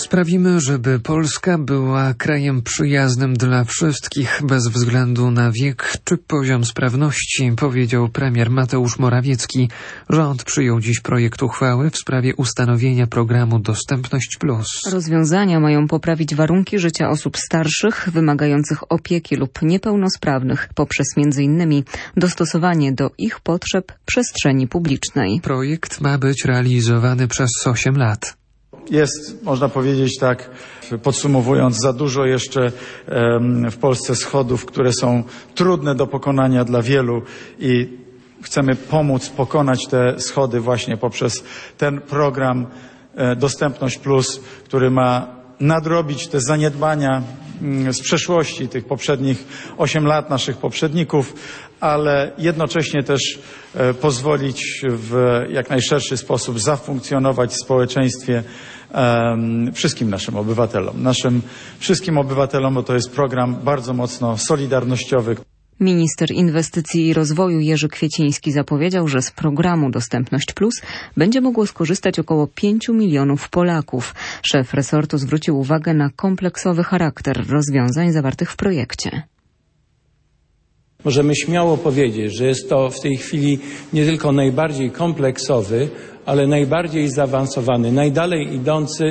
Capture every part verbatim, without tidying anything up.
Sprawimy, żeby Polska była krajem przyjaznym dla wszystkich, bez względu na wiek czy poziom sprawności, powiedział premier Mateusz Morawiecki. Rząd przyjął dziś projekt uchwały w sprawie ustanowienia programu Dostępność Plus. Rozwiązania mają poprawić warunki życia osób starszych, wymagających opieki lub niepełnosprawnych poprzez między innymi dostosowanie do ich potrzeb przestrzeni publicznej. Projekt ma być realizowany przez osiem lat. Jest, można powiedzieć tak, podsumowując, za dużo jeszcze w Polsce schodów, które są trudne do pokonania dla wielu i chcemy pomóc pokonać te schody właśnie poprzez ten program Dostępność Plus, który ma nadrobić te zaniedbania z przeszłości, tych poprzednich osiem lat naszych poprzedników, ale jednocześnie też pozwolić w jak najszerszy sposób zafunkcjonować w społeczeństwie um, wszystkim naszym obywatelom. Naszym wszystkim obywatelom, bo to jest program bardzo mocno solidarnościowy. Minister Inwestycji i Rozwoju Jerzy Kwieciński zapowiedział, że z programu Dostępność Plus będzie mogło skorzystać około pięciu milionów Polaków. Szef resortu zwrócił uwagę na kompleksowy charakter rozwiązań zawartych w projekcie. Możemy śmiało powiedzieć, że jest to w tej chwili nie tylko najbardziej kompleksowy, ale najbardziej zaawansowany, najdalej idący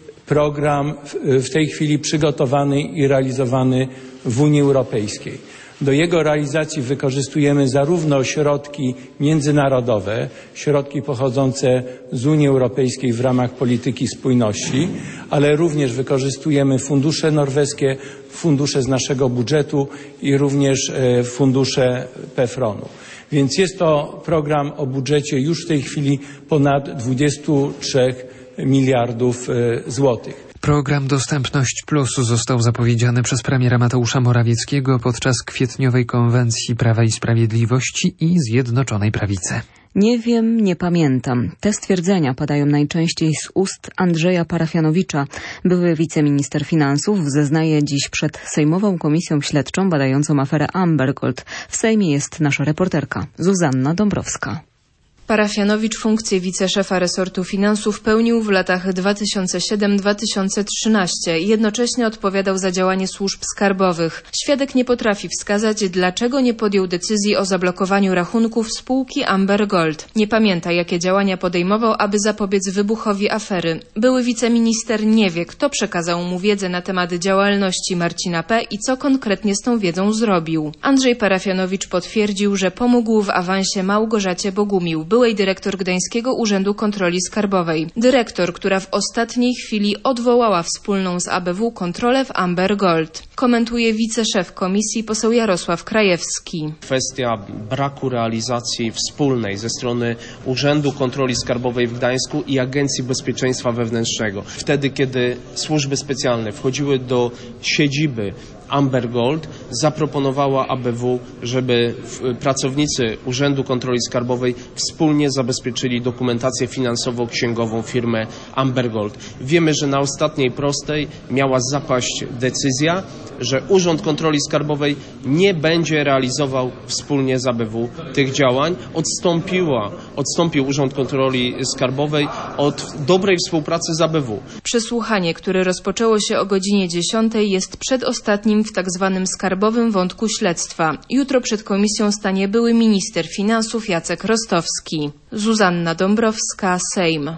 program w tej chwili przygotowany i realizowany w Unii Europejskiej. Do jego realizacji wykorzystujemy zarówno środki międzynarodowe, środki pochodzące z Unii Europejskiej w ramach polityki spójności, ale również wykorzystujemy fundusze norweskie, fundusze z naszego budżetu i również fundusze PFRON-u. Więc jest to program o budżecie już w tej chwili ponad dwudziestu trzech miliardów złotych. Program Dostępność Plus został zapowiedziany przez premiera Mateusza Morawieckiego podczas kwietniowej konwencji Prawa i Sprawiedliwości i Zjednoczonej Prawicy. Nie wiem, nie pamiętam. Te stwierdzenia padają najczęściej z ust Andrzeja Parafianowicza. Były wiceminister finansów zeznaje dziś przed Sejmową Komisją Śledczą badającą aferę Amber Gold. W Sejmie jest nasza reporterka Zuzanna Dąbrowska. Parafianowicz funkcję wiceszefa resortu finansów pełnił w latach dwa tysiące siódmym do dwa tysiące trzynastego. Jednocześnie odpowiadał za działanie służb skarbowych. Świadek nie potrafi wskazać, dlaczego nie podjął decyzji o zablokowaniu rachunków spółki Amber Gold. Nie pamięta, jakie działania podejmował, aby zapobiec wybuchowi afery. Były wiceminister nie wie, kto przekazał mu wiedzę na temat działalności Marcina P. i co konkretnie z tą wiedzą zrobił. Andrzej Parafianowicz potwierdził, że pomógł w awansie Małgorzacie Bogumił, byłej dyrektor Gdańskiego Urzędu Kontroli Skarbowej. Dyrektor, która w ostatniej chwili odwołała wspólną z A B W kontrolę w Amber Gold. Komentuje wiceszef komisji poseł Jarosław Krajewski. Kwestia braku realizacji wspólnej ze strony Urzędu Kontroli Skarbowej w Gdańsku i Agencji Bezpieczeństwa Wewnętrznego. Wtedy, kiedy służby specjalne wchodziły do siedziby Amber Gold, zaproponowała A B W, żeby pracownicy Urzędu Kontroli Skarbowej wspólnie zabezpieczyli dokumentację finansowo-księgową firmy Amber Gold. Wiemy, że na ostatniej prostej miała zapaść decyzja, że Urząd Kontroli Skarbowej nie będzie realizował wspólnie z A B W tych działań. Odstąpiła, odstąpił Urząd Kontroli Skarbowej od dobrej współpracy z A B W. Przesłuchanie, które rozpoczęło się o godzinie dziesiątej, jest przedostatnim w tak zwanym skarbowym wątku śledztwa. Jutro przed komisją stanie były minister finansów Jacek Rostowski. Zuzanna Dąbrowska, Sejm.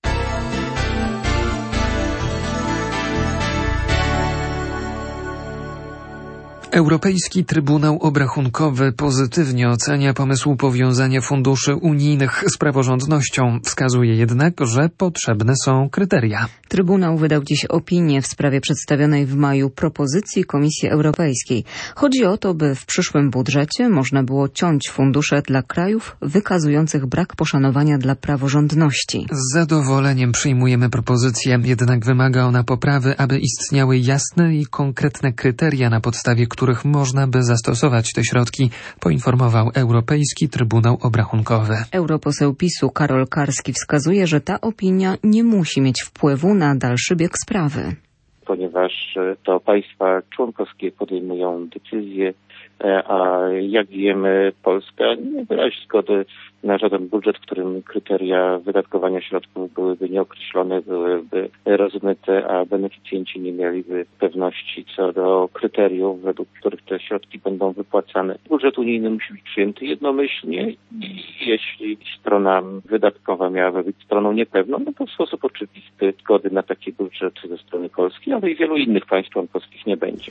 Europejski Trybunał Obrachunkowy pozytywnie ocenia pomysł powiązania funduszy unijnych z praworządnością. Wskazuje jednak, że potrzebne są kryteria. Trybunał wydał dziś opinię w sprawie przedstawionej w maju propozycji Komisji Europejskiej. Chodzi o to, by w przyszłym budżecie można było ciąć fundusze dla krajów wykazujących brak poszanowania dla praworządności. Z zadowoleniem przyjmujemy propozycję, jednak wymaga ona poprawy, aby istniały jasne i konkretne kryteria, na podstawie których których można by zastosować te środki, poinformował Europejski Trybunał Obrachunkowy. Europoseł PiSu Karol Karski wskazuje, że ta opinia nie musi mieć wpływu na dalszy bieg sprawy. Ponieważ to państwa członkowskie podejmują decyzje a jak wiemy, Polska nie wyrazi zgody na żaden budżet, w którym kryteria wydatkowania środków byłyby nieokreślone, byłyby rozmyte, a beneficjenci nie mieliby pewności co do kryteriów, według których te środki będą wypłacane. Budżet unijny musi być przyjęty jednomyślnie i jeśli strona wydatkowa miałaby być stroną niepewną, no to w sposób oczywisty zgody na taki budżet ze strony Polski, ale i wielu innych państw członkowskich nie będzie.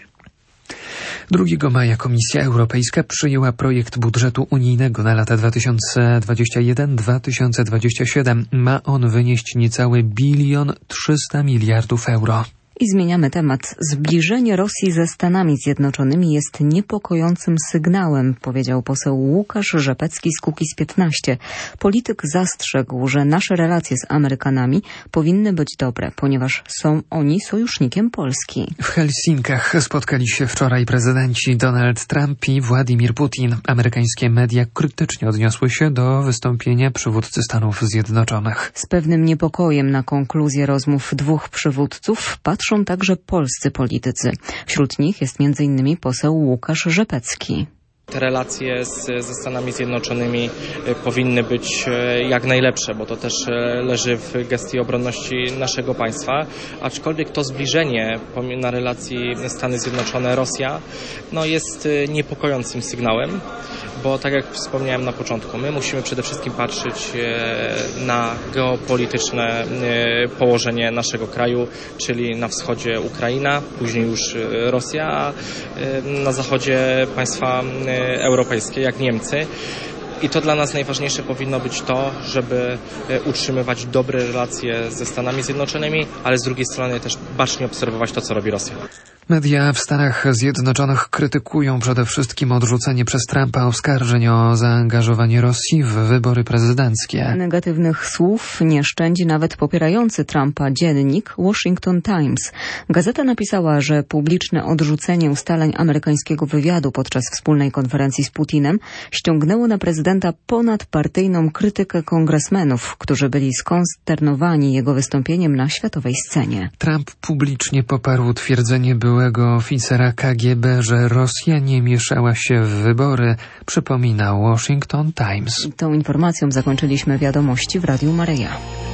drugiego maja Komisja Europejska przyjęła projekt budżetu unijnego na lata dwa tysiące dwudziesty pierwszy do dwa tysiące dwudziestego siódmego. Ma on wynieść niecały bilion trzysta miliardów euro. I zmieniamy temat. Zbliżenie Rosji ze Stanami Zjednoczonymi jest niepokojącym sygnałem, powiedział poseł Łukasz Rzepecki z Kukiz piętnaście. Polityk zastrzegł, że nasze relacje z Amerykanami powinny być dobre, ponieważ są oni sojusznikiem Polski. W Helsinkach spotkali się wczoraj prezydenci Donald Trump i Władimir Putin. Amerykańskie media krytycznie odniosły się do wystąpienia przywódcy Stanów Zjednoczonych. Z pewnym niepokojem na konkluzję rozmów dwóch przywódców patrzą także polscy politycy. Wśród nich jest między innymi poseł Łukasz Rzepecki. Te relacje z, ze Stanami Zjednoczonymi powinny być jak najlepsze, bo to też leży w gestii obronności naszego państwa. Aczkolwiek to zbliżenie na relacji Stany Zjednoczone-Rosja no jest niepokojącym sygnałem, bo tak jak wspomniałem na początku, my musimy przede wszystkim patrzeć na geopolityczne położenie naszego kraju, czyli na wschodzie Ukraina, później już Rosja, a na zachodzie państwa europejskie, jak Niemcy. I to dla nas najważniejsze powinno być to, żeby utrzymywać dobre relacje ze Stanami Zjednoczonymi, ale z drugiej strony też bacznie obserwować to, co robi Rosja. Media w Stanach Zjednoczonych krytykują przede wszystkim odrzucenie przez Trumpa oskarżeń o zaangażowanie Rosji w wybory prezydenckie. Negatywnych słów nie szczędzi nawet popierający Trumpa dziennik Washington Times. Gazeta napisała, że publiczne odrzucenie ustaleń amerykańskiego wywiadu podczas wspólnej konferencji z Putinem ściągnęło na prezydenta ponadpartyjną krytykę kongresmenów, którzy byli skonsternowani jego wystąpieniem na światowej scenie. Trump publicznie poparł twierdzenie byłego oficera K G B, że Rosja nie mieszała się w wybory, przypomina Washington Times. Tą informacją zakończyliśmy wiadomości w Radiu Maryja.